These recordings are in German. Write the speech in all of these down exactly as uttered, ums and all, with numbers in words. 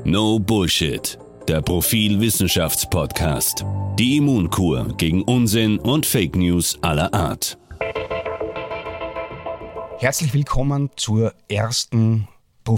No Bullshit, der Profil-Wissenschafts-Podcast. Die Immunkur gegen Unsinn und Fake News aller Art. Herzlich willkommen zur ersten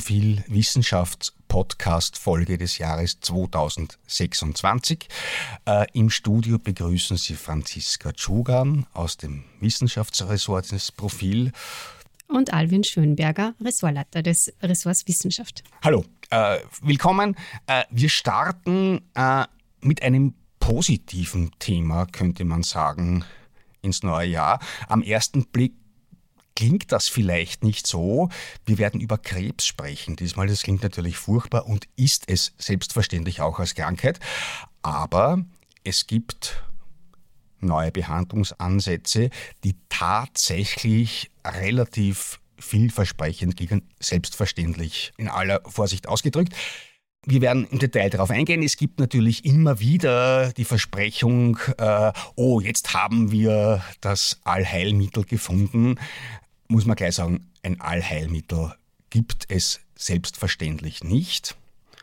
Profil-Wissenschafts-Podcast-Folge des Jahres zweitausendsechsundzwanzig. Äh, Im Studio begrüßen Sie Franziska Tschugan aus dem Wissenschaftsressort des Profil. Und Alwin Schönberger, Ressortleiter des Ressorts Wissenschaft. Hallo, äh, willkommen. Äh, wir starten äh, mit einem positiven Thema, könnte man sagen, ins neue Jahr. Am ersten Blick klingt das vielleicht nicht so. Wir werden über Krebs sprechen diesmal. Das klingt natürlich furchtbar und ist es selbstverständlich auch als Krankheit. Aber es gibt neue Behandlungsansätze, die tatsächlich relativ vielversprechend liegen, selbstverständlich in aller Vorsicht ausgedrückt. Wir werden im Detail darauf eingehen. Es gibt natürlich immer wieder die Versprechung, äh, oh, jetzt haben wir das Allheilmittel gefunden. Muss man gleich sagen, ein Allheilmittel gibt es selbstverständlich nicht.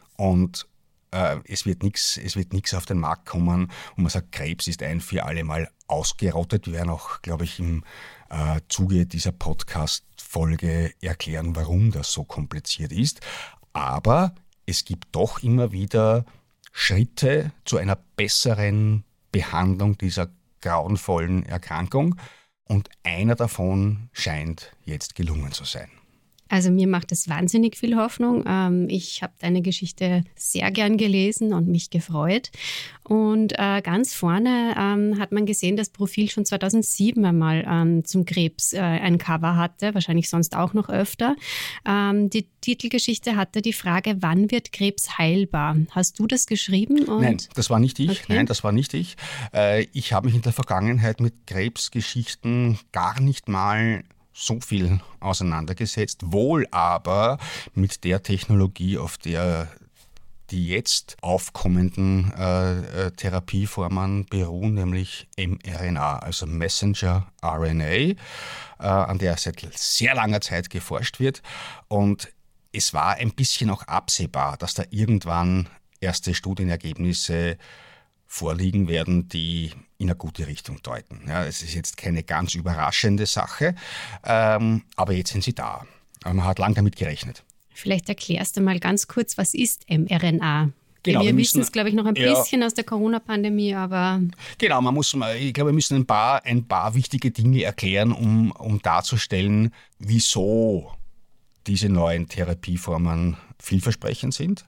Und äh, es wird nichts es wird nichts auf den Markt kommen, und man sagt, Krebs ist ein für alle Mal ausgerottet. Wir werden auch, glaube ich, im äh, Zuge dieser Podcast-Folge erklären, warum das so kompliziert ist. Aber es gibt doch immer wieder Schritte zu einer besseren Behandlung dieser grauenvollen Erkrankung. Und einer davon scheint jetzt gelungen zu sein. Also mir macht es wahnsinnig viel Hoffnung. Ich habe deine Geschichte sehr gern gelesen und mich gefreut. Und ganz vorne hat man gesehen, dass Profil schon zweitausendsieben einmal zum Krebs ein Cover hatte, wahrscheinlich sonst auch noch öfter. Die Titelgeschichte hatte die Frage, wann wird Krebs heilbar? Hast du das geschrieben? Und Nein, das war nicht ich. Okay. Nein, das war nicht ich. Ich habe mich in der Vergangenheit mit Krebsgeschichten gar nicht mal so viel auseinandergesetzt, wohl aber mit der Technologie, auf der die jetzt aufkommenden äh, Therapieformen beruhen, nämlich mRNA, also Messenger R N A, äh, an der seit sehr langer Zeit geforscht wird. Und es war ein bisschen auch absehbar, dass da irgendwann erste Studienergebnisse vorliegen werden, die in eine gute Richtung deuten. Ja, es ist jetzt keine ganz überraschende Sache, ähm, aber jetzt sind sie da. Aber man hat lange damit gerechnet. Vielleicht erklärst du mal ganz kurz, was ist mRNA? Genau, wir wir wissen müssen, es, glaube ich, noch ein ja, bisschen aus der Corona-Pandemie, aber... Genau, man muss, ich glaube, wir müssen ein paar, ein paar wichtige Dinge erklären, um, um darzustellen, wieso diese neuen Therapieformen vielversprechend sind.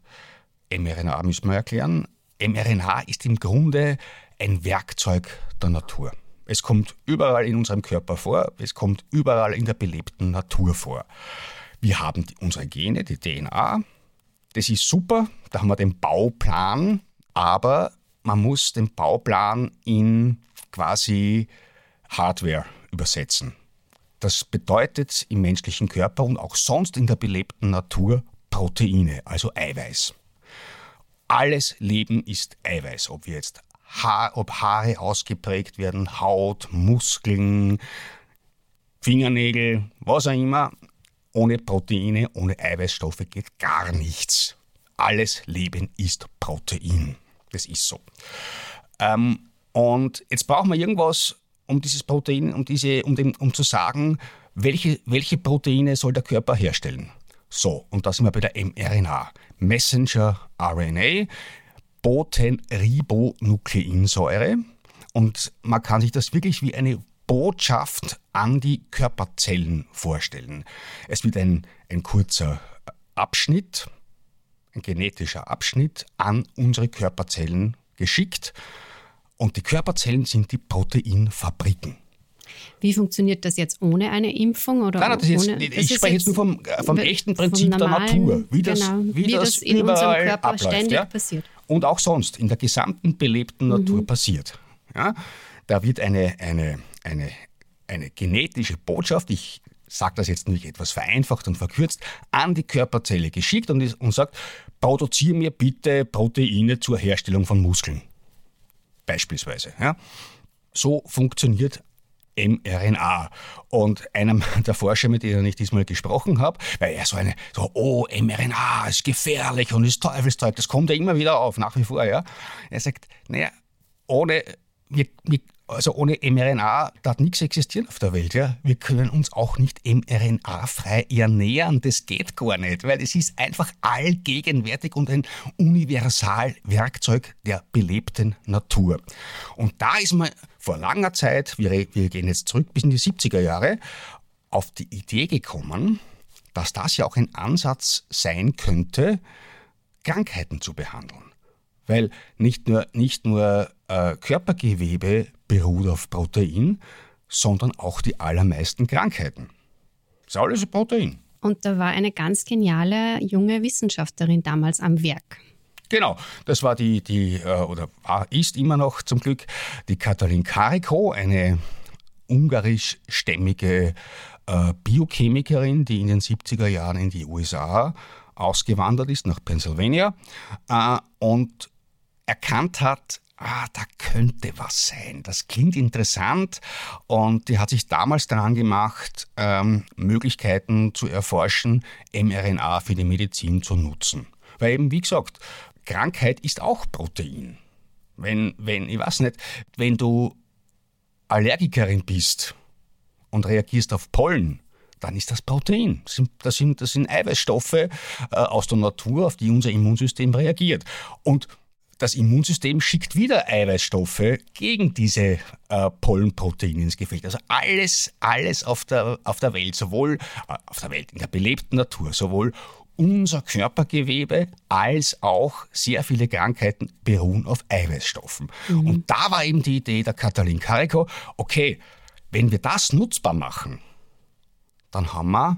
mRNA müssen wir erklären. mRNA ist im Grunde ein Werkzeug der Natur. Es kommt überall in unserem Körper vor, es kommt überall in der belebten Natur vor. Wir haben die, unsere Gene, die D N A, das ist super, da haben wir den Bauplan, aber man muss den Bauplan in quasi Hardware übersetzen. Das bedeutet im menschlichen Körper und auch sonst in der belebten Natur Proteine, also Eiweiß. Alles Leben ist Eiweiß, ob wir jetzt Haar, ob Haare ausgeprägt werden, Haut, Muskeln, Fingernägel, was auch immer. Ohne Proteine, ohne Eiweißstoffe geht gar nichts. Alles Leben ist Protein. Das ist so. Ähm, und jetzt brauchen wir irgendwas, um dieses Protein, um diese, um, den, um zu sagen, welche, welche Proteine soll der Körper herstellen. So, und da sind wir bei der mRNA. Messenger R N A, Botenribonukleinsäure. Und man kann sich das wirklich wie eine Botschaft an die Körperzellen vorstellen. Es wird ein, ein kurzer Abschnitt, ein genetischer Abschnitt an unsere Körperzellen geschickt. Und die Körperzellen sind die Proteinfabriken. Wie funktioniert das jetzt ohne eine Impfung? Oder nein, nein, das ist ohne, jetzt, das ich ist spreche jetzt nur vom, vom echten Prinzip vom normalen, der Natur, wie das, genau, wie wie das, das in überall unserem Körper abläuft, ständig ja? passiert. Und auch sonst in der gesamten belebten Natur mhm. passiert. Ja? Da wird eine, eine, eine, eine genetische Botschaft, ich sage das jetzt nicht etwas vereinfacht und verkürzt, an die Körperzelle geschickt und, und sagt, produziere mir bitte Proteine zur Herstellung von Muskeln. Beispielsweise. Ja? So funktioniert mRNA. Und einem der Forscher, mit dem ich diesmal gesprochen habe, weil er so eine, so, oh, mRNA ist gefährlich und ist Teufelszeug, das kommt ja immer wieder auf, nach wie vor, ja. Er sagt, naja, ohne, wir, wir, also ohne mRNA darf nichts existieren auf der Welt, ja. Wir können uns auch nicht mRNA-frei ernähren, das geht gar nicht, weil es ist einfach allgegenwärtig und ein Universalwerkzeug der belebten Natur. Und da ist man vor langer Zeit, wir, wir gehen jetzt zurück bis in die siebziger Jahre, auf die Idee gekommen, dass das ja auch ein Ansatz sein könnte, Krankheiten zu behandeln. Weil nicht nur, nicht nur äh, Körpergewebe beruht auf Protein, sondern auch die allermeisten Krankheiten. Das ist alles ein Protein. Und da war eine ganz geniale junge Wissenschaftlerin damals am Werk. Genau, das war die, die äh, oder war, ist immer noch zum Glück die Katalin Karikó, eine ungarischstämmige äh, Biochemikerin, die in den siebziger Jahren in die U S A ausgewandert ist, nach Pennsylvania, äh, und erkannt hat, ah, da könnte was sein. Das klingt interessant, und die hat sich damals daran gemacht, ähm, Möglichkeiten zu erforschen, mRNA für die Medizin zu nutzen. Weil eben, wie gesagt, Krankheit ist auch Protein. Wenn, wenn, ich weiß nicht, wenn du Allergikerin bist und reagierst auf Pollen, dann ist das Protein. Das sind, das sind, das sind Eiweißstoffe äh, aus der Natur, auf die unser Immunsystem reagiert. Und das Immunsystem schickt wieder Eiweißstoffe gegen diese äh, Pollenproteine ins Gefecht. Also alles, alles auf der, auf der Welt, sowohl äh, auf der Welt, in der belebten Natur, sowohl unser Körpergewebe als auch sehr viele Krankheiten beruhen auf Eiweißstoffen. Mhm. Und da war eben die Idee der Katalin Karikó, okay, wenn wir das nutzbar machen, dann haben wir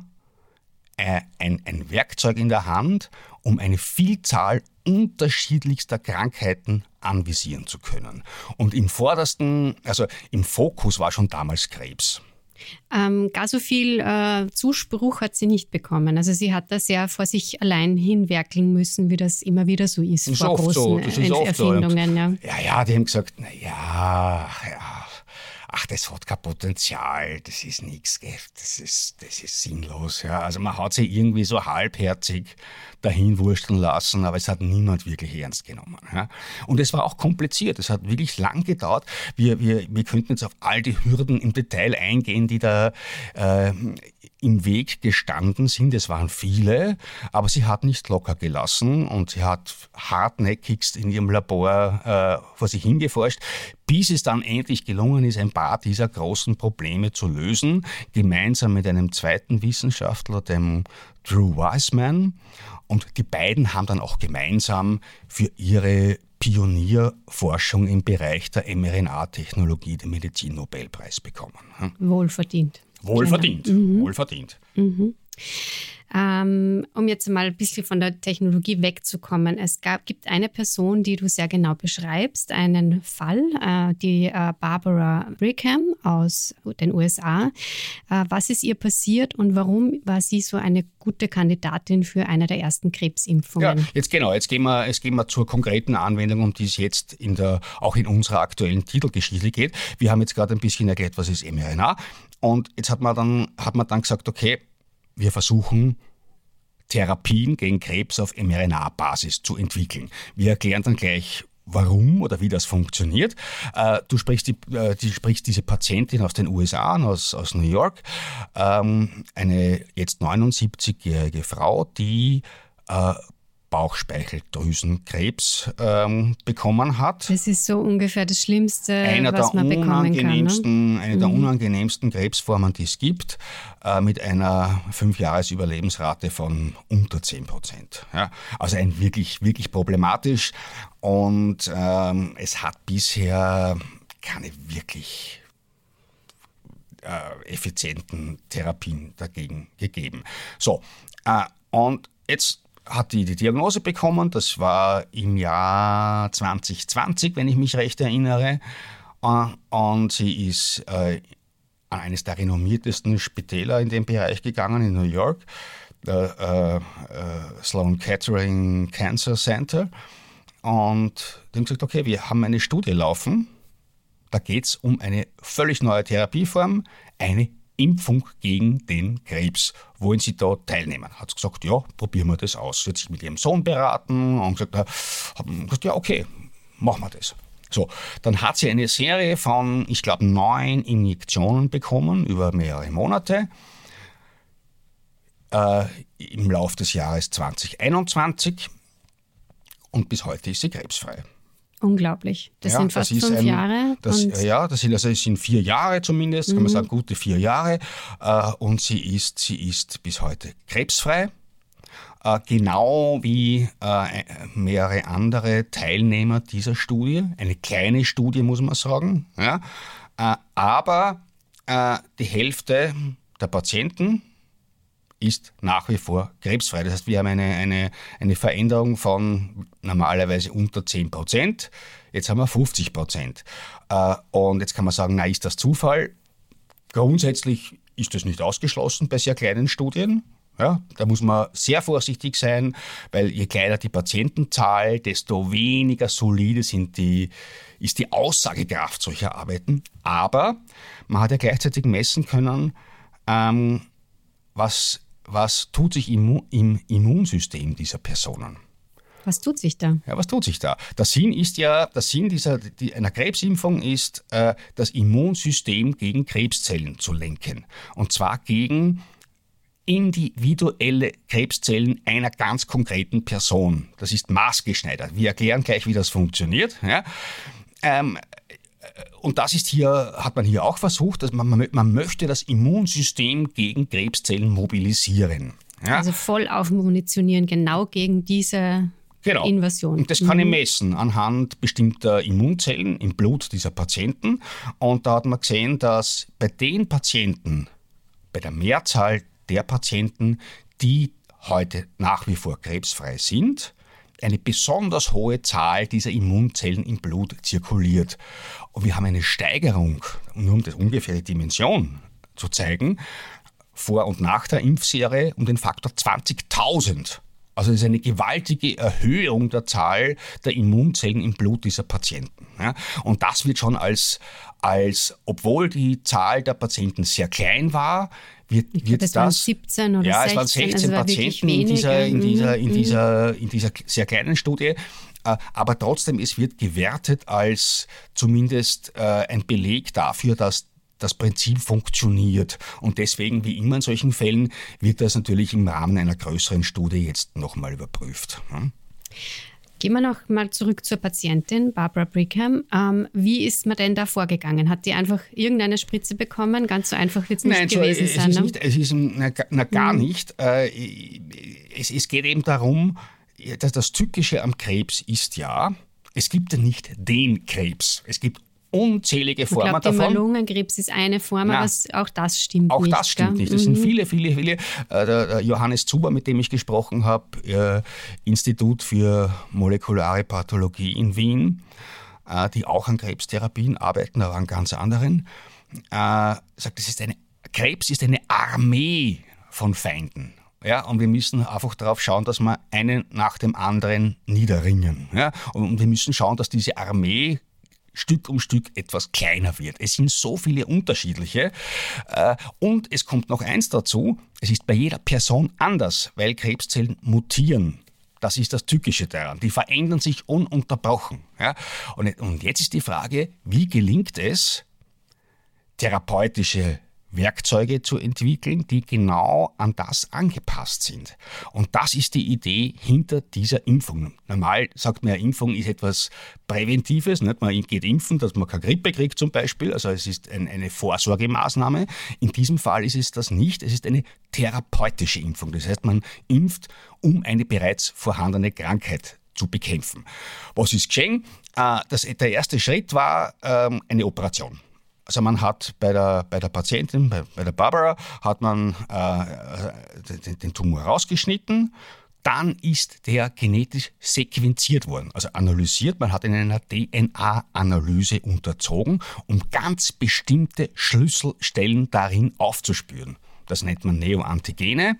äh, ein, ein Werkzeug in der Hand, um eine Vielzahl unterschiedlichster Krankheiten anvisieren zu können. Und im vordersten, also im Fokus war schon damals Krebs. Ähm, gar so viel äh, Zuspruch hat sie nicht bekommen. Also sie hat das ja vor sich allein hinwerkeln müssen, wie das immer wieder so ist, das ist vor oft großen so. Das ist Erf- oft Erfindungen. So. Ja. ja, ja, die haben gesagt, na ja, ja, ach, das hat kein Potenzial, das ist nichts, das ist, das ist sinnlos. Ja. Also man hat sich irgendwie so halbherzig dahin wursteln lassen, aber es hat niemand wirklich ernst genommen. Ja. Und es war auch kompliziert, es hat wirklich lang gedauert. Wir, wir, wir könnten jetzt auf all die Hürden im Detail eingehen, die da äh, im Weg gestanden sind. Es waren viele, aber sie hat nicht locker gelassen und sie hat hartnäckigst in ihrem Labor äh, vor sich hingeforscht, bis es dann endlich gelungen ist, ein paar dieser großen Probleme zu lösen, gemeinsam mit einem zweiten Wissenschaftler, dem Drew Weissman. Und die beiden haben dann auch gemeinsam für ihre Pionierforschung im Bereich der mRNA-Technologie den Medizin-Nobelpreis bekommen. Wohlverdient. Wohlverdient, genau. mhm. wohlverdient. Mhm. Ähm, um jetzt mal ein bisschen von der Technologie wegzukommen. Es gab, gibt eine Person, die du sehr genau beschreibst, einen Fall, äh, die äh, Barbara Brigham aus den U S A. Äh, was ist ihr passiert und warum war sie so eine gute Kandidatin für eine der ersten Krebsimpfungen? Ja, jetzt genau, jetzt gehen wir, jetzt gehen wir zur konkreten Anwendung, um die es jetzt in der, auch in unserer aktuellen Titelgeschichte geht. Wir haben jetzt gerade ein bisschen erklärt, was ist mRNA. Und jetzt hat man dann, hat man dann gesagt, okay, wir versuchen, Therapien gegen Krebs auf mRNA-Basis zu entwickeln. Wir erklären dann gleich, warum oder wie das funktioniert. Du sprichst, die, du sprichst diese Patientin aus den U S A, aus, aus New York, eine jetzt neunundsiebzigjährige Frau, die Bauchspeicheldrüsenkrebs ähm, bekommen hat. Das ist so ungefähr das Schlimmste, einer was man bekommen kann. Ne? Eine der mhm. unangenehmsten Krebsformen, die es gibt, äh, mit einer Fünfjahres-Überlebensrate von unter zehn Prozent. Ja, also ein wirklich, wirklich problematisch. Und ähm, es hat bisher keine wirklich äh, effizienten Therapien dagegen gegeben. So, äh, und jetzt hat die die Diagnose bekommen, das war im Jahr zwanzig zwanzig, wenn ich mich recht erinnere, und sie ist äh, an eines der renommiertesten Spitäler in dem Bereich gegangen in New York, der äh, äh, Sloan Kettering Cancer Center, und die haben gesagt, okay, wir haben eine Studie laufen, Da geht es um eine völlig neue Therapieform, eine Impfung gegen den Krebs. Wollen Sie da teilnehmen? Hat sie gesagt, ja, probieren wir das aus. Sie hat sich mit ihrem Sohn beraten und gesagt, haben gesagt, ja, okay, machen wir das. So, dann hat sie eine Serie von, ich glaube, neun Injektionen bekommen über mehrere Monate äh, im Laufe des Jahres zwanzig einundzwanzig und bis heute ist sie krebsfrei. Unglaublich. Das ja, sind fast das fünf ein, Jahre. Das, ja, das sind, also es sind vier Jahre zumindest, mhm. kann man sagen, gute vier Jahre. Äh, und sie ist, sie ist bis heute krebsfrei. Äh, genau wie äh, mehrere andere Teilnehmer dieser Studie. Eine kleine Studie, muss man sagen. Ja. Äh, aber äh, die Hälfte der Patienten ist nach wie vor krebsfrei. Das heißt, wir haben eine, eine, eine Veränderung von normalerweise unter zehn Prozent. Jetzt haben wir fünfzig Prozent. Und jetzt kann man sagen, na, ist das Zufall? Grundsätzlich ist das nicht ausgeschlossen bei sehr kleinen Studien. Ja, da muss man sehr vorsichtig sein, weil je kleiner die Patientenzahl, desto weniger solide sind die, ist die Aussagekraft solcher Arbeiten. Aber man hat ja gleichzeitig messen können, ähm, was Was tut sich im, im Immunsystem dieser Personen? Was tut sich da? Ja, was tut sich da? Der Sinn ist ja, der Sinn dieser, die, einer Krebsimpfung ist, äh, das Immunsystem gegen Krebszellen zu lenken. Und zwar gegen individuelle Krebszellen einer ganz konkreten Person. Das ist maßgeschneidert. Wir erklären gleich, wie das funktioniert. Ja? Ähm, Und das ist hier, hat man hier auch versucht, dass man, man möchte das Immunsystem gegen Krebszellen mobilisieren. Ja? Also voll aufmunitionieren, genau gegen diese genau. Invasion. Und das kann mhm. ich messen anhand bestimmter Immunzellen im Blut dieser Patienten. Und da hat man gesehen, dass bei den Patienten, bei der Mehrzahl der Patienten, die heute nach wie vor krebsfrei sind, eine besonders hohe Zahl dieser Immunzellen im Blut zirkuliert. Und wir haben eine Steigerung, nur um das ungefähre Dimension zu zeigen, vor und nach der Impfserie um den Faktor zwanzigtausend. Also es ist eine gewaltige Erhöhung der Zahl der Immunzellen im Blut dieser Patienten. Ja, und das wird schon als, als, obwohl die Zahl der Patienten sehr klein war, wird, ich wird glaub, das, das waren siebzehn oder ja, sechzehn. Es waren sechzehn also Patienten in dieser, in, dieser, in, dieser, in dieser sehr kleinen Studie. Aber trotzdem, es wird gewertet als zumindest ein Beleg dafür, dass das Prinzip funktioniert. Und deswegen, wie immer in solchen Fällen, wird das natürlich im Rahmen einer größeren Studie jetzt nochmal überprüft. Gehen wir noch mal zurück zur Patientin, Barbara Brigham. Ähm, wie ist man denn da vorgegangen? Hat die einfach irgendeine Spritze bekommen? Ganz so einfach wird es nicht Nein, gewesen so, es sein. Ist ne? nicht, es ist na, na, gar mhm. nicht. Äh, es, es geht eben darum, dass das Tückische am Krebs ist ja, es gibt ja nicht den Krebs. Es gibt unzählige Formen ich glaub, davon. Lungenkrebs ist eine Form, Nein, aber auch das stimmt auch nicht. Auch das stimmt gell? nicht. Das mhm. sind viele, viele, viele. Der, der Johannes Zuber, mit dem ich gesprochen habe, äh, Institut für molekulare Pathologie in Wien, äh, die auch an Krebstherapien arbeiten, aber an ganz anderen, äh, sagt, das ist eine, Krebs ist eine Armee von Feinden. Ja, und wir müssen einfach darauf schauen, dass wir einen nach dem anderen niederringen. Ja? Und wir müssen schauen, dass diese Armee Stück um Stück etwas kleiner wird. Es sind so viele unterschiedliche. Und es kommt noch eins dazu, es ist bei jeder Person anders, weil Krebszellen mutieren. Das ist das Tückische daran. Die verändern sich ununterbrochen. Und jetzt ist die Frage, wie gelingt es, therapeutische Werkzeuge zu entwickeln, die genau an das angepasst sind. Und das ist die Idee hinter dieser Impfung. Normal sagt man ja, Impfung ist etwas Präventives, nicht? Man geht impfen, dass man keine Grippe kriegt zum Beispiel, also es ist ein, eine Vorsorgemaßnahme. In diesem Fall ist es das nicht, es ist eine therapeutische Impfung. Das heißt, man impft, um eine bereits vorhandene Krankheit zu bekämpfen. Was ist geschehen? Das, der erste Schritt war ähm, eine Operation. Also man hat bei der, bei der Patientin, bei, bei der Barbara, hat man äh, den, den Tumor rausgeschnitten, dann ist der genetisch sequenziert worden, also analysiert. Man hat ihn einer D N A-Analyse unterzogen, um ganz bestimmte Schlüsselstellen darin aufzuspüren. Das nennt man Neoantigene.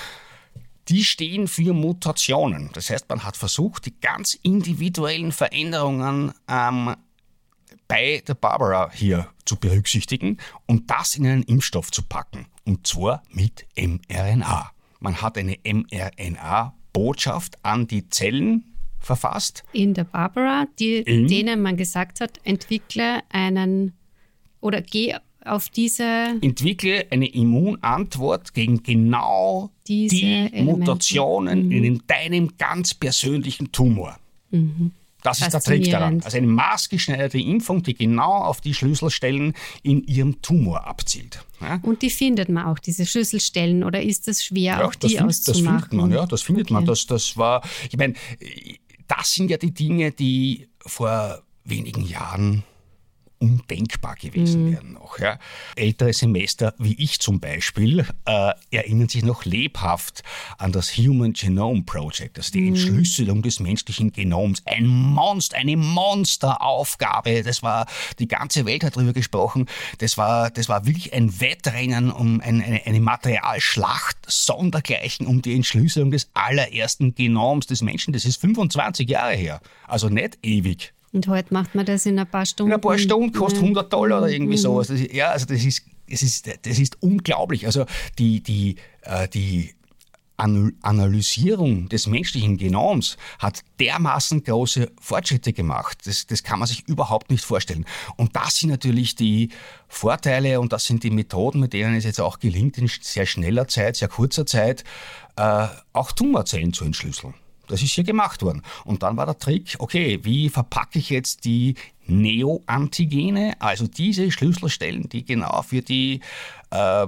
Die stehen für Mutationen. Das heißt, man hat versucht, die ganz individuellen Veränderungen ähm, bei der Barbara hier zu berücksichtigen und das in einen Impfstoff zu packen. Und zwar mit mRNA. Man hat eine mRNA-Botschaft an die Zellen verfasst. In der Barbara, die, in, denen man gesagt hat, entwickle einen oder geh auf diese... Entwickle eine Immunantwort gegen genau diese die Elemente. Mutationen mhm. in deinem ganz persönlichen Tumor. Mhm. Das ist der Trick daran. Also eine maßgeschneiderte Impfung, die genau auf die Schlüsselstellen in ihrem Tumor abzielt. Ja? Und die findet man auch, diese Schlüsselstellen, oder ist es schwer, ja, auch die find, auszumachen? Das findet man, ja, das findet okay. man. Das, das war, ich meine, das sind ja die Dinge, die vor wenigen Jahren undenkbar gewesen wären mhm. noch. Ja. Ältere Semester, wie ich zum Beispiel, äh, erinnern sich noch lebhaft an das Human Genome Project, also die mhm. Entschlüsselung des menschlichen Genoms. Ein Monster, eine Monsteraufgabe. Das war, die ganze Welt hat darüber gesprochen. Das war, das war wirklich ein Wettrennen um ein, eine, eine Materialschlacht sondergleichen um die Entschlüsselung des allerersten Genoms des Menschen. Das ist fünfundzwanzig Jahre her. Also nicht ewig. Und heute macht man das in ein paar Stunden. In ein paar Stunden kostet hundert Dollar oder irgendwie sowas. Das ist, ja, also das ist, das ist, das ist unglaublich. Also die, die, äh, die Analysierung des menschlichen Genoms hat dermaßen große Fortschritte gemacht. Das, das kann man sich überhaupt nicht vorstellen. Und das sind natürlich die Vorteile und das sind die Methoden, mit denen es jetzt auch gelingt, in sehr schneller Zeit, sehr kurzer Zeit, äh, auch Tumorzellen zu entschlüsseln. Das ist hier gemacht worden. Und dann war der Trick, okay, wie verpacke ich jetzt die Neoantigene, also diese Schlüsselstellen, die genau für die, äh,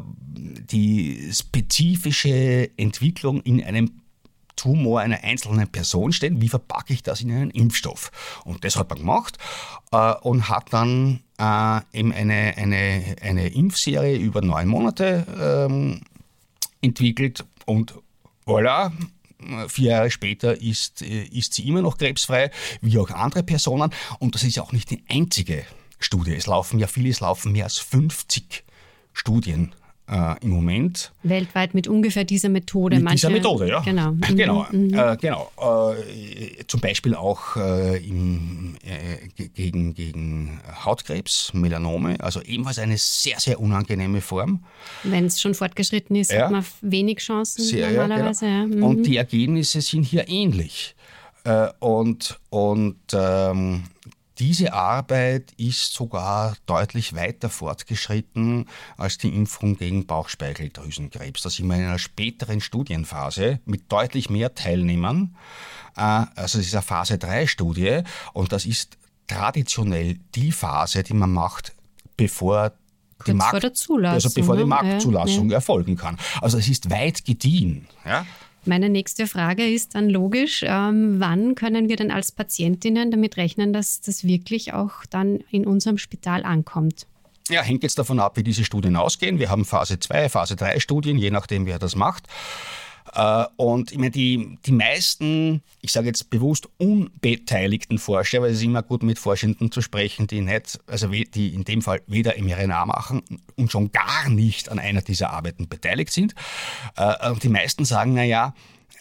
die spezifische Entwicklung in einem Tumor einer einzelnen Person stehen, wie verpacke ich das in einen Impfstoff? Und das hat man gemacht äh, und hat dann äh, eben eine, eine, eine Impfserie über neun Monate ähm, entwickelt und voilà. Vier Jahre später ist, ist sie immer noch krebsfrei, wie auch andere Personen. Und das ist ja auch nicht die einzige Studie. Es laufen ja viele, es laufen mehr als fünfzig Studien äh, im Moment. Weltweit mit ungefähr dieser Methode. Mit Manche, dieser Methode, ja. Genau. Mhm. Genau, Mhm. Äh, genau. Äh, zum Beispiel auch äh, im, äh, gegen, gegen Hautkrebs, Melanome, also ebenfalls eine sehr, sehr unangenehme Form. Wenn es schon fortgeschritten ist, ja. hat man wenig Chancen sehr, normalerweise. Ja, genau. Ja. Mhm. Und die Ergebnisse sind hier ähnlich. Äh, und und ähm, diese Arbeit ist sogar deutlich weiter fortgeschritten als die Impfung gegen Bauchspeicheldrüsenkrebs. Da sind wir in einer späteren Studienphase mit deutlich mehr Teilnehmern. Also es ist eine Phase drei Studie und das ist traditionell die Phase, die man macht, bevor die, Kurz Markt, vor der Zulassung, also bevor die ja, Marktzulassung ja. erfolgen kann. Also es ist weit gediehen. Ja? Meine nächste Frage ist dann logisch, ähm, wann können wir denn als Patientinnen damit rechnen, dass das wirklich auch dann in unserem Spital ankommt? Ja, hängt jetzt davon ab, wie diese Studien ausgehen. Wir haben Phase zwei, Phase drei Studien, je nachdem, wer das macht. Und ich meine, die, die meisten, ich sage jetzt bewusst unbeteiligten Forscher, weil es ist immer gut mit Forschenden zu sprechen, die nicht, also die in dem Fall weder mRNA machen und schon gar nicht an einer dieser Arbeiten beteiligt sind. Und die meisten sagen, naja,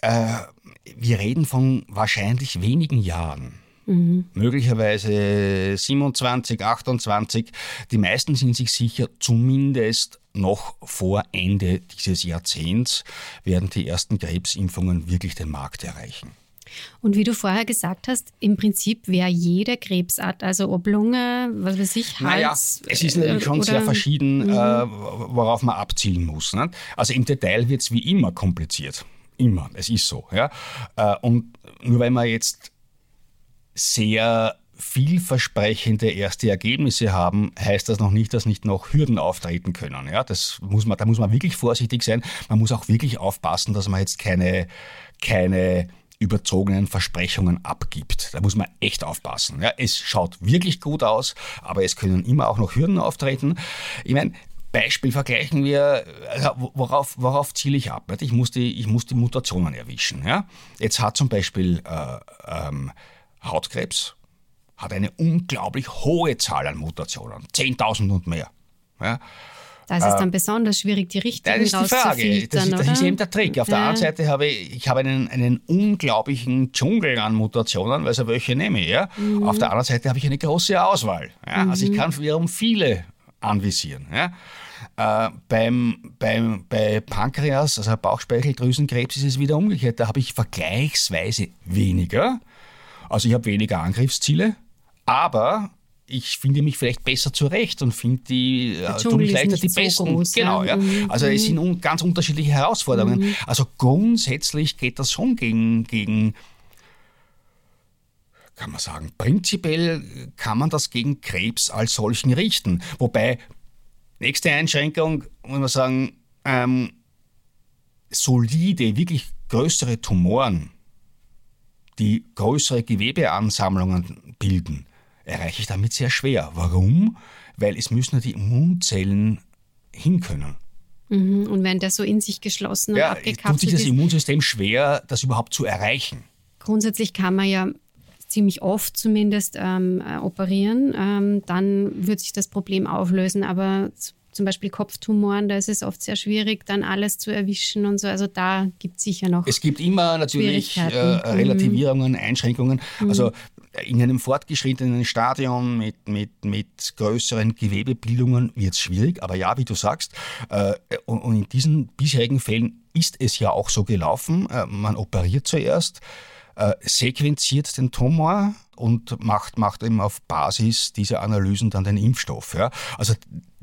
wir reden von wahrscheinlich wenigen Jahren. Mhm. Möglicherweise siebenundzwanzig, achtundzwanzig. Die meisten sind sich sicher, zumindest noch vor Ende dieses Jahrzehnts werden die ersten Krebsimpfungen wirklich den Markt erreichen. Und wie du vorher gesagt hast, im Prinzip wäre jede Krebsart, also ob Lunge, was weiß ich, Hals... Naja, es ist natürlich schon oder, sehr verschieden, mhm. äh, worauf man abzielen muss. Ne? Also im Detail wird es wie immer kompliziert. Immer, es ist so. Ja? Äh, und nur weil man jetzt sehr vielversprechende erste Ergebnisse haben, heißt das noch nicht, dass nicht noch Hürden auftreten können. Ja, das muss man, da muss man wirklich vorsichtig sein. Man muss auch wirklich aufpassen, dass man jetzt keine, keine überzogenen Versprechungen abgibt. Da muss man echt aufpassen. Ja, es schaut wirklich gut aus, aber es können immer auch noch Hürden auftreten. Ich meine, Beispiel vergleichen wir, worauf, worauf ziele ich ab? Ich muss die, ich muss die Mutationen erwischen. Ja? Jetzt hat zum Beispiel äh, ähm, Hautkrebs hat eine unglaublich hohe Zahl an Mutationen, zehntausend und mehr. Ja? Da ist es dann besonders schwierig, die richtigen das ist die Frage. Das ist, das ist eben der Trick. Auf der ja. einen Seite habe ich, ich habe einen, einen unglaublichen Dschungel an Mutationen, weil so welche nehme ich. Ja? Mhm. Auf der anderen Seite habe ich eine große Auswahl. Ja? Mhm. Also ich kann wiederum viele anvisieren. Ja? Äh, beim, beim, bei Pankreas, also Bauchspeicheldrüsenkrebs, ist es wieder umgekehrt. Da habe ich vergleichsweise weniger. Also ich habe weniger Angriffsziele, aber ich finde mich vielleicht besser zurecht und finde die, äh, tue mich leichter die so besten. Groß, genau, ja. Mhm. Also es sind un- ganz unterschiedliche Herausforderungen. Mhm. Also grundsätzlich geht das schon gegen, gegen, kann man sagen, prinzipiell kann man das gegen Krebs als solchen richten. Wobei, nächste Einschränkung, muss man sagen, ähm, solide, wirklich größere Tumoren, die größere Gewebeansammlungen bilden, erreiche ich damit sehr schwer. Warum? Weil es müssen ja die Immunzellen hinkönnen. Mhm. Und wenn der so in sich geschlossen und ja, abgekapselt tut sich das ist, Immunsystem schwer, das überhaupt zu erreichen. Grundsätzlich kann man ja ziemlich oft zumindest ähm, äh, operieren. Ähm, dann wird sich das Problem auflösen. Aber z- zum Beispiel Kopftumoren, da ist es oft sehr schwierig, dann alles zu erwischen und so. Also da gibt es sicher noch Es gibt immer natürlich äh, Relativierungen, mhm. Einschränkungen. Mhm. Also in einem fortgeschrittenen Stadion mit, mit, mit größeren Gewebebildungen wird es schwierig. Aber ja, wie du sagst, äh, und, und in diesen bisherigen Fällen ist es ja auch so gelaufen. Äh, man operiert zuerst, äh, sequenziert den Tumor und macht, macht eben auf Basis dieser Analysen dann den Impfstoff. Ja? Also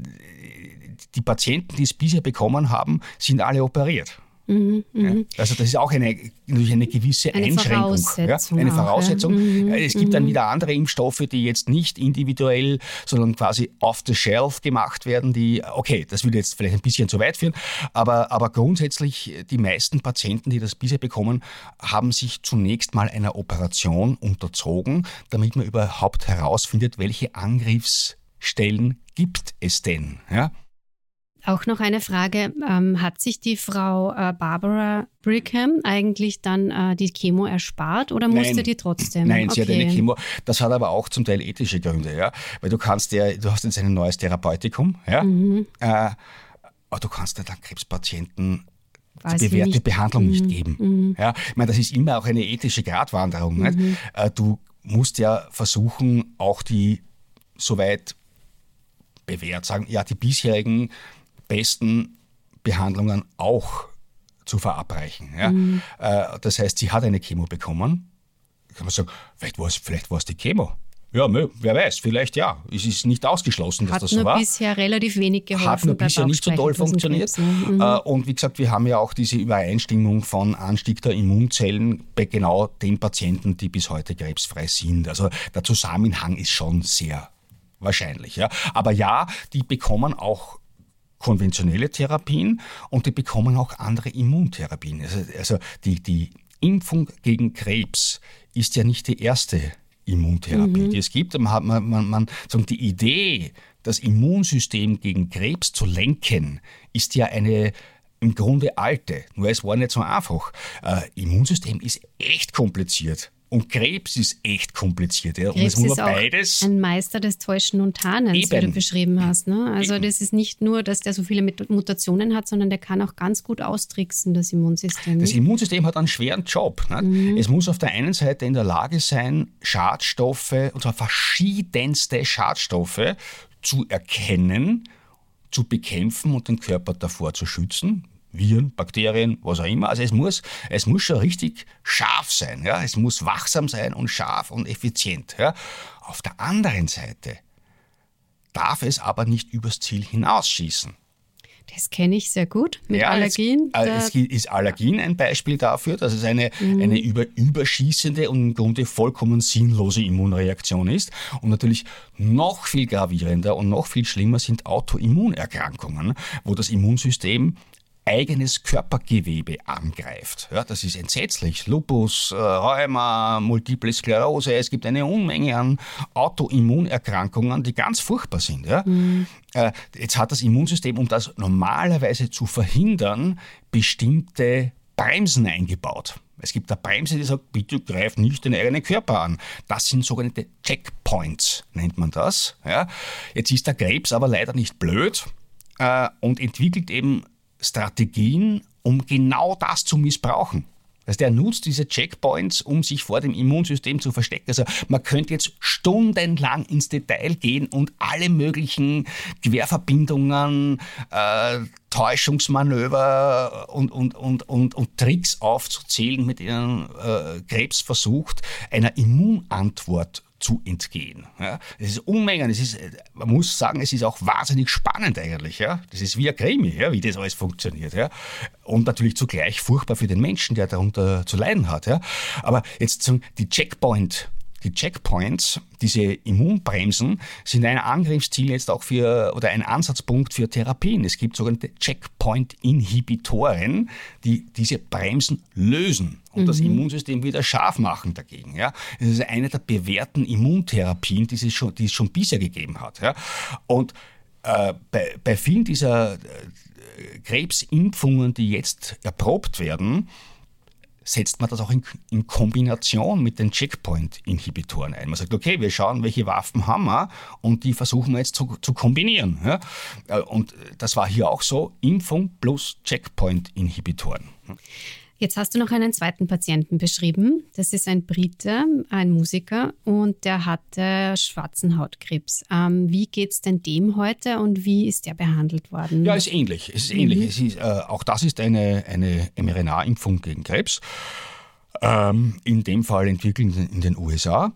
die Patienten, die es bisher bekommen haben, sind alle operiert. Mhm, ja, also das ist auch eine, natürlich eine gewisse eine Einschränkung. Voraussetzung ja, eine auch, Voraussetzung. Ja. Es gibt mhm. dann wieder andere Impfstoffe, die jetzt nicht individuell, sondern quasi off the shelf gemacht werden, die, okay, das würde jetzt vielleicht ein bisschen zu weit führen, aber, aber grundsätzlich die meisten Patienten, die das bisher bekommen, haben sich zunächst mal einer Operation unterzogen, damit man überhaupt herausfindet, welche Angriffsstellen gibt es denn. Ja? Auch noch eine Frage, ähm, hat sich die Frau äh, Barbara Brigham eigentlich dann äh, die Chemo erspart oder musste Nein. die trotzdem? Nein, okay. sie hat eine Chemo. Das hat aber auch zum Teil ethische Gründe, ja, weil du kannst ja, du hast jetzt ein neues Therapeutikum, ja, mhm. äh, aber du kannst ja dann Krebspatienten die bewährte nicht. Behandlung mhm. nicht geben. Mhm. Ja, ich meine, das ist immer auch eine ethische Gratwanderung. Mhm. Nicht? Äh, du musst ja versuchen, auch die soweit bewährt sagen, ja, die bisherigen besten Behandlungen auch zu verabreichen. Ja? Mhm. Äh, das heißt, sie hat eine Chemo bekommen. Kann man sagen, vielleicht war es, vielleicht war es die Chemo. Ja, wer weiß, vielleicht ja. Es ist nicht ausgeschlossen, dass hat das so war. Hat nur bisher relativ wenig geholfen. Hat nur bisher nicht so toll funktioniert. Mhm. Und wie gesagt, wir haben ja auch diese Übereinstimmung von Anstieg der Immunzellen bei genau den Patienten, die bis heute krebsfrei sind. Also der Zusammenhang ist schon sehr wahrscheinlich. Ja. Aber ja, die bekommen auch konventionelle Therapien und die bekommen auch andere Immuntherapien. Also, also die, die Impfung gegen Krebs ist ja nicht die erste Immuntherapie, mhm. die es gibt. Man, man, man, man, die Idee, das Immunsystem gegen Krebs zu lenken, ist ja eine im Grunde alte. Nur es war nicht so einfach. Äh, Immunsystem ist echt kompliziert. Und Krebs ist echt kompliziert. Ja. Krebs und es ist auch beides ein Meister des Täuschen und Tarnens, Eben. wie du beschrieben hast. Ne? Also Eben. das ist nicht nur, dass der so viele Mutationen hat, sondern der kann auch ganz gut austricksen, das Immunsystem. Das Immunsystem hat einen schweren Job. Ne? Mhm. Es muss auf der einen Seite in der Lage sein, Schadstoffe, und zwar verschiedenste Schadstoffe, zu erkennen, zu bekämpfen und den Körper davor zu schützen. Viren, Bakterien, was auch immer. Also es muss, es muss schon richtig scharf sein. Ja? Es muss wachsam sein und scharf und effizient. Ja? Auf der anderen Seite darf es aber nicht übers Ziel hinausschießen. Das kenne ich sehr gut mit ja, Allergien. Es, es ist Allergien ein Beispiel dafür, dass es eine, mhm. eine über, überschießende und im Grunde vollkommen sinnlose Immunreaktion ist. Und natürlich noch viel gravierender und noch viel schlimmer sind Autoimmunerkrankungen, wo das Immunsystem eigenes Körpergewebe angreift. Ja, das ist entsetzlich. Lupus, äh, Rheuma, Multiple Sklerose, es gibt eine Unmenge an Autoimmunerkrankungen, die ganz furchtbar sind. Ja. Mhm. Äh, jetzt hat das Immunsystem, um das normalerweise zu verhindern, bestimmte Bremsen eingebaut. Es gibt eine Bremse, die sagt, bitte greif nicht den eigenen Körper an. Das sind sogenannte Checkpoints, nennt man das. Ja. Jetzt ist der Krebs aber leider nicht blöd. äh, und entwickelt eben Strategien, um genau das zu missbrauchen. Also der nutzt diese Checkpoints, um sich vor dem Immunsystem zu verstecken. Also man könnte jetzt stundenlang ins Detail gehen und alle möglichen Querverbindungen, äh, Täuschungsmanöver und, und, und, und, und Tricks aufzuzählen, mit denen äh, Krebs versucht, einer Immunantwort zu entgehen. Ja, das ist Unmengen. Es ist, man muss sagen, es ist auch wahnsinnig spannend eigentlich. Ja. Das ist wie ein Krimi, ja, wie das alles funktioniert. Ja. Und natürlich zugleich furchtbar für den Menschen, der darunter zu leiden hat. Ja. Aber jetzt zum, die Checkpoint, die Checkpoints, diese Immunbremsen, sind ein Angriffsziel jetzt auch für, oder ein Ansatzpunkt für Therapien. Es gibt sogenannte Checkpoint-Inhibitoren, die diese Bremsen lösen und mhm. das Immunsystem wieder scharf machen dagegen. Ja. Das ist eine der bewährten Immuntherapien, die es schon, die es schon bisher gegeben hat. Ja. Und äh, bei, bei vielen dieser äh, Krebsimpfungen, die jetzt erprobt werden, setzt man das auch in, in Kombination mit den Checkpoint-Inhibitoren ein. Man sagt, okay, wir schauen, welche Waffen haben wir und die versuchen wir jetzt zu, zu kombinieren. Ja? Und das war hier auch so, Impfung plus Checkpoint-Inhibitoren. Jetzt hast du noch einen zweiten Patienten beschrieben. Das ist ein Brite, ein Musiker, und der hatte schwarzen Hautkrebs. Ähm, wie geht es denn dem heute und wie ist der behandelt worden? Ja, ist ähnlich. Es ist ähnlich. Mhm. Es ist, äh, auch das ist eine, eine mRNA-Impfung gegen Krebs. Ähm, in dem Fall entwickelt in den U S A.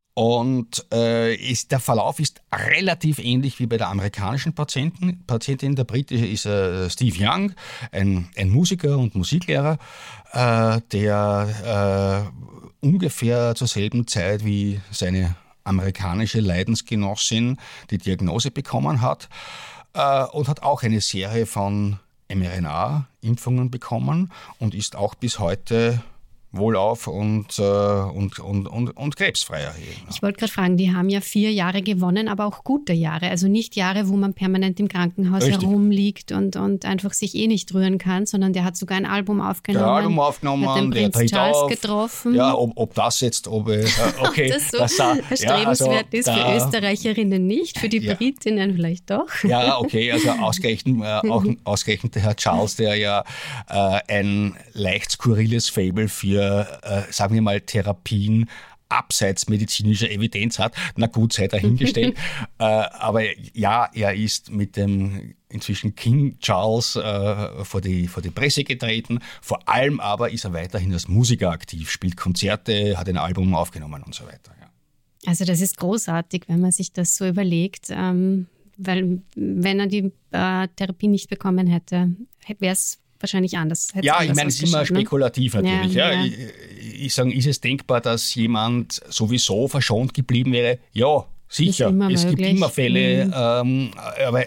Und äh, ist, der Verlauf ist relativ ähnlich wie bei der amerikanischen Patienten, Patientin. Der britische ist äh, Steve Young, ein, ein Musiker und Musiklehrer, äh, der äh, ungefähr zur selben Zeit wie seine amerikanische Leidensgenossin die Diagnose bekommen hat äh, und hat auch eine Serie von mRNA-Impfungen bekommen und ist auch bis heute wohlauf und, äh, und, und, und, und krebsfreier. Ich wollte gerade fragen, die haben ja vier Jahre gewonnen, aber auch gute Jahre. Also nicht Jahre, wo man permanent im Krankenhaus Richtig. herumliegt und, und einfach sich eh nicht rühren kann, sondern der hat sogar ein Album aufgenommen. Der Album aufgenommen, hat den der Prinz Charles auf. getroffen. Ja, ob, ob das jetzt, ob, äh, okay. Ob das so das da, erstrebenswert ja, also, ist da, für Österreicherinnen nicht, für die ja. Britinnen vielleicht doch. Ja, okay, also ausgerechnet, äh, auch, ausgerechnet der Herr Charles, der ja äh, ein leicht skurriles Faible für, äh, sagen wir mal, Therapien abseits medizinischer Evidenz hat. Na gut, sei dahingestellt. äh, aber ja, er ist mit dem inzwischen King Charles äh, vor, die, vor die Presse getreten. Vor allem aber ist er weiterhin als Musiker aktiv, spielt Konzerte, hat ein Album aufgenommen und so weiter. Ja. Also das ist großartig, wenn man sich das so überlegt. Ähm, weil wenn er die äh, Therapie nicht bekommen hätte, wäre es wahrscheinlich anders. Ja, ich meine, es ist immer spekulativ natürlich. Ja, ja. ja. Ich, ich sage, ist es denkbar, dass jemand sowieso verschont geblieben wäre? Ja, sicher. Es möglich. Gibt immer Fälle, mhm. ähm, aber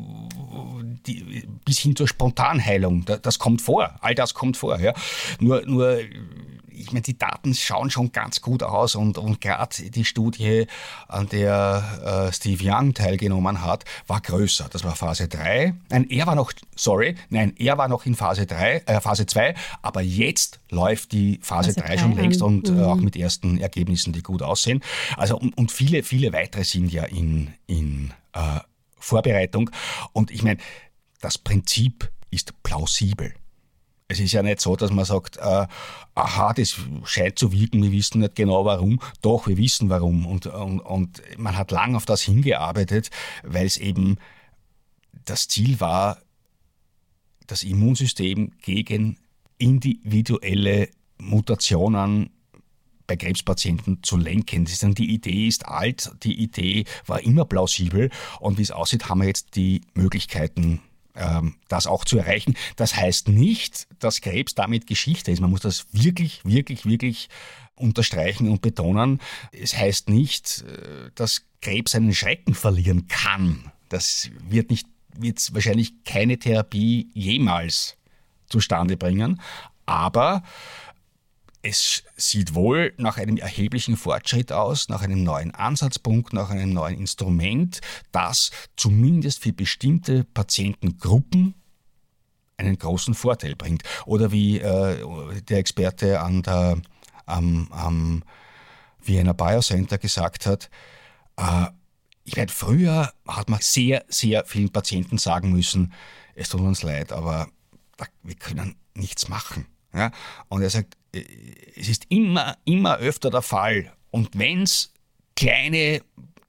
die, bis hin zur Spontanheilung, das, das kommt vor. All das kommt vor. Ja. Nur, nur ich meine, die Daten schauen schon ganz gut aus und, und gerade die Studie, an der äh, Steve Young teilgenommen hat, war größer. Das war Phase drei. Nein, er war noch, sorry, nein, er war noch in Phase drei, äh, Phase zwei, aber jetzt läuft die Phase, Phase drei schon längst an. und mhm. äh, auch mit ersten Ergebnissen, die gut aussehen. Also und, und viele, viele weitere sind ja in, in äh, Vorbereitung. Und ich meine, das Prinzip ist plausibel. Es ist ja nicht so, dass man sagt, äh, aha, das scheint zu wirken, wir wissen nicht genau warum. Doch, wir wissen warum. Und, und, und man hat lang auf das hingearbeitet, weil es eben das Ziel war, das Immunsystem gegen individuelle Mutationen bei Krebspatienten zu lenken. Das ist dann, die Idee ist alt, die Idee war immer plausibel und wie es aussieht, haben wir jetzt die Möglichkeiten, das auch zu erreichen. Das heißt nicht, dass Krebs damit Geschichte ist. Man muss das wirklich, wirklich, wirklich unterstreichen und betonen. Es heißt nicht, dass Krebs seinen Schrecken verlieren kann. Das wird nicht, wird wahrscheinlich keine Therapie jemals zustande bringen. Aber es sieht wohl nach einem erheblichen Fortschritt aus, nach einem neuen Ansatzpunkt, nach einem neuen Instrument, das zumindest für bestimmte Patientengruppen einen großen Vorteil bringt. Oder wie äh, der Experte an der, am, am Vienna Biocenter gesagt hat, äh, Ich meine, früher hat man sehr, sehr vielen Patienten sagen müssen, es tut uns leid, aber wir können nichts machen. Ja? Und er sagt, es ist immer, immer öfter der Fall. Und wenn es kleine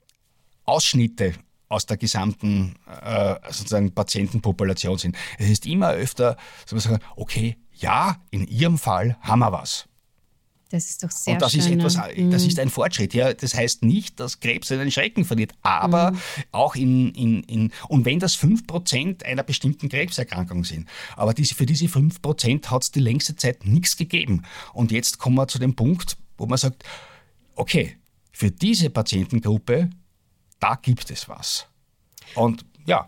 Ausschnitte aus der gesamten äh, sozusagen Patientenpopulation sind, es ist immer öfter, so man sagen, okay, ja, in Ihrem Fall haben wir was. Das ist doch sehr Und das schön. ist etwas, das ist ein Fortschritt. Ja, das heißt nicht, dass Krebs seinen Schrecken verliert, aber mhm. auch in, in, in, und wenn das fünf Prozent einer bestimmten Krebserkrankung sind, aber diese, für diese fünf Prozent hat es die längste Zeit nichts gegeben. Und jetzt kommen wir zu dem Punkt, wo man sagt, okay, für diese Patientengruppe, da gibt es was. Und ja.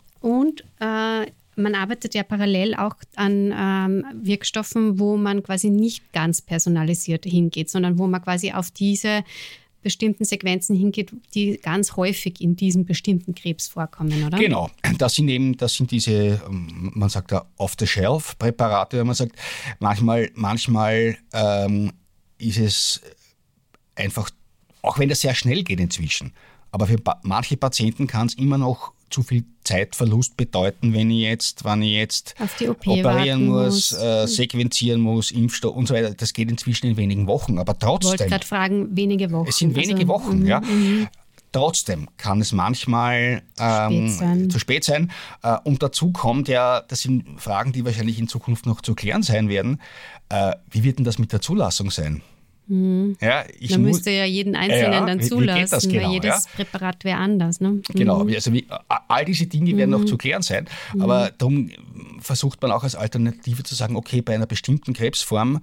Und äh, man arbeitet ja parallel auch an ähm, Wirkstoffen, wo man quasi nicht ganz personalisiert hingeht, sondern wo man quasi auf diese bestimmten Sequenzen hingeht, die ganz häufig in diesem bestimmten Krebs vorkommen, oder? Genau, das sind eben, das sind diese, man sagt da Off-the-Shelf-Präparate, wenn man sagt, manchmal, manchmal ähm, ist es einfach, auch wenn das sehr schnell geht inzwischen, aber für pa- manche Patienten kann es immer noch zu viel Zeitverlust bedeuten, wenn ich jetzt, wenn ich jetzt auf die O P operieren muss, muss. Äh, sequenzieren muss, Impfstoff und so weiter. Das geht inzwischen in wenigen Wochen, aber trotzdem. Ich wollte gerade fragen, wenige Wochen. Es sind wenige also, Wochen, mm, ja. Mm. Trotzdem kann es manchmal ähm, spät sein. zu spät sein. Äh, und dazu kommt ja, das sind Fragen, die wahrscheinlich in Zukunft noch zu klären sein werden. Äh, wie wird denn das mit der Zulassung sein? Mhm. Ja, ich Man muss, müsste ja jeden Einzelnen ja, dann wie, zulassen, wie geht das genau, weil jedes ja? Präparat wäre anders. Ne? Genau, Mhm. also wie, all diese Dinge werden Mhm. noch zu klären sein, aber darum versucht man auch als Alternative zu sagen, okay, bei einer bestimmten Krebsform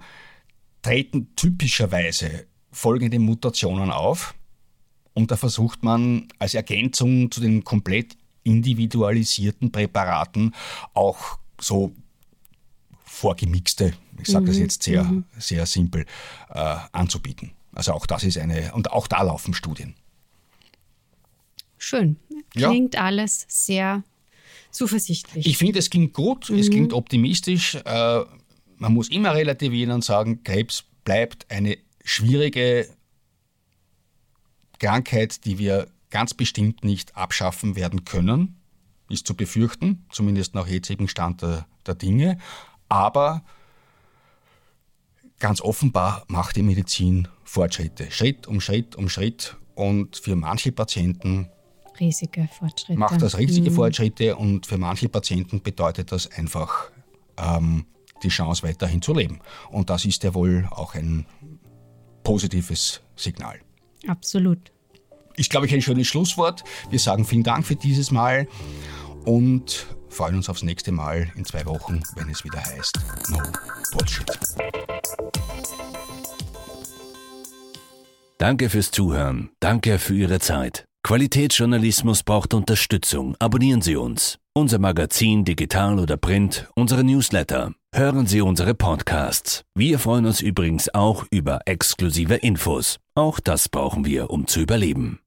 treten typischerweise folgende Mutationen auf und da versucht man als Ergänzung zu den komplett individualisierten Präparaten auch so vorgemixte, ich sage das jetzt sehr, mhm. sehr simpel, äh, anzubieten. Also auch das ist eine, und auch da laufen Studien. Schön. Klingt ja. alles sehr zuversichtlich. Ich finde, es klingt gut, mhm. es klingt optimistisch. Äh, man muss immer relativieren und sagen, Krebs bleibt eine schwierige Krankheit, die wir ganz bestimmt nicht abschaffen werden können. Ist zu befürchten, zumindest nach jetzigem Stand der, der Dinge. Aber ganz offenbar macht die Medizin Fortschritte. Schritt um Schritt um Schritt. Und für manche Patienten riesige Fortschritte. macht das riesige mhm. Fortschritte. Und für manche Patienten bedeutet das einfach ähm, die Chance, weiterhin zu leben. Und das ist ja wohl auch ein positives Signal. Absolut. Ist, glaube ich, ein schönes Schlusswort. Wir sagen vielen Dank für dieses Mal und freuen uns aufs nächste Mal in zwei Wochen, wenn es wieder heißt No Bullshit. Danke fürs Zuhören. Danke für Ihre Zeit. Qualitätsjournalismus braucht Unterstützung. Abonnieren Sie uns. Unser Magazin, digital oder print, unsere Newsletter. Hören Sie unsere Podcasts. Wir freuen uns übrigens auch über exklusive Infos. Auch das brauchen wir, um zu überleben.